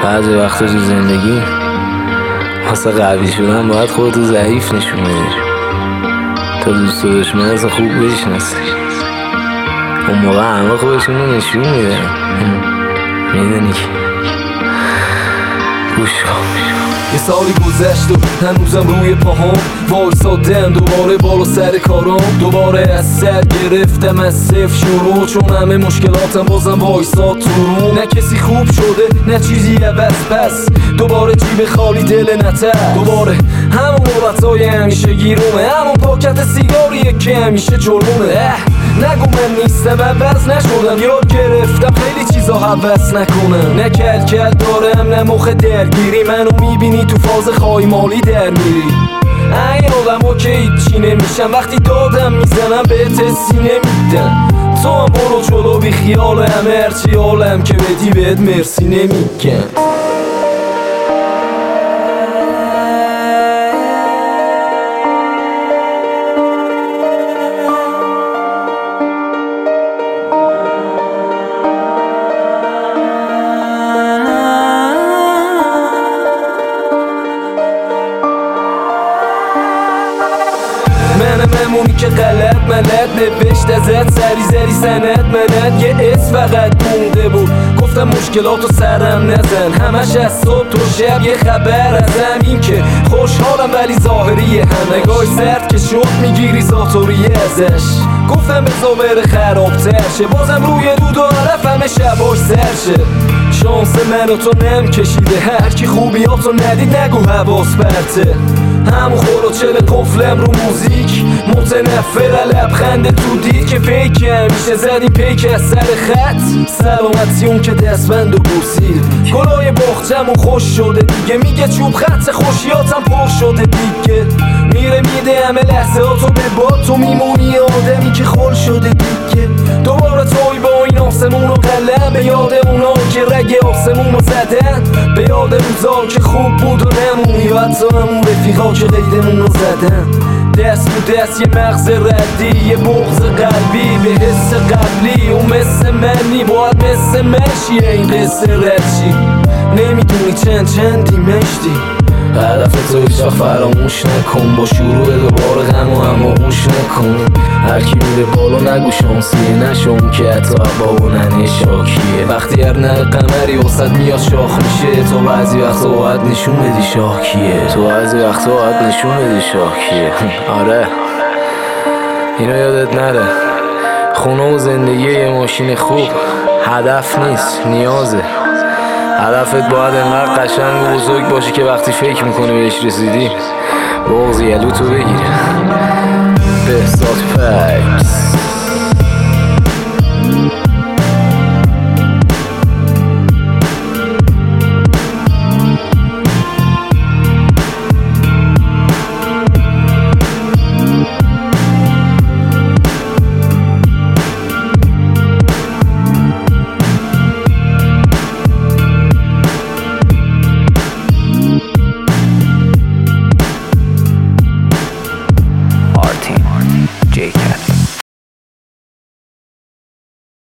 بعضی وقتا تو زندگی واسه قوی شدن باید خودتو ضعیف نشون بدی تا دوست و دشمن اصلا خوب بشناسی. اون موقع همه خودشونو نشون میدن. میدونی که گوش کن. یه سالی گذشت و هنوزم روی پاهم وایسادم، دوباره بالا سر کارم، دوباره از سر گرفتم از صفر شروع، چون همه مشکلاتم بازم وایساد تو رو. نه کسی خوب شده نه چیزی عوض، پس دوباره جیب خالی دل نتر، دوباره همون نوبتای همیشه گیرومه، همون پاکت سیگاریه که همیشه جرمونه. نگو من نیستم عوض نشدم، یاد گرفتم خیلی چیزا حوض نکنم. نه کل دارم نه مخ درگیری، منو میبینی تو فاز خواهی مالی در میری. این آدم که هیچی نمیشم، وقتی دادم میزنم بهت حسی نمیدم. تو هم برو جلو بی خیال همه، هرچی حالم که بدی بهت مرسی نمیگم. ممونی که غلط ملت نوشت ازت سری سند منت، یه اسم فقط مونده بود گفتم مشکلاتو سرم نزن. همش از صبح تو شب یه خبر ازم، این که خوشحالم ولی ظاهریه، هم نگاهی سرد که شد میگیری زاتوریه ازش. گفتم بزا بره خرابتر شه، بازم روی دود و عرف همه شباش سر شه. شانس من و تو نم کشیده، هرکی خوبیاتو ندید نگو حواس پرته. همون خلوچل قفلم رو موزیک متنفر لبخند تو دید که فیک همیشه زدی پیک از سر خط. سلامتی اون که دستبند و بوسید، گلای باختمون خوش شده دیگه، میگه چوب خط خوشیاتم پر شده دیگه. میره میده همه لحظه ها تو به باد، تو میمونی آدمی که خل شده دیگه. دوباره توی با این آسمون و قلم، به یاد اونا که رگ آسمون رو زدن، به یاد روزا که خوب بود و نمونی، و حتی همون رفیقا که قیدمون رو زدن. دست تو دست یه مغز ردی، یه بغض قلبی به حس قبلی، اون مثل منی باید مثل منشیه این قصه ردشی. نمیدونی چندی مشتی، هدف تو هیچ وقت فراموش نکن، با شروع دوباره غم و هماغوش نکن. هرکی میره بالا نگو شانسیه، نشون که حتی بابا ننه شاکیه. وقتی هر نه قمری وسط میاد شاخ میشه، تو بعضی وقتا باید نشون بدی شاکیه، تو بعضی وقتا باید نشون بدی شاکیه. آره اینو یادت نره، خونه و زندگی یه ماشین خوب هدف نیست نیازه. هدفت باید انقدر قشنگ و بزرگ باشه که وقتی فکر میکنی بهش رسیدی بغض یلو تو بگیره. بهزاد فکس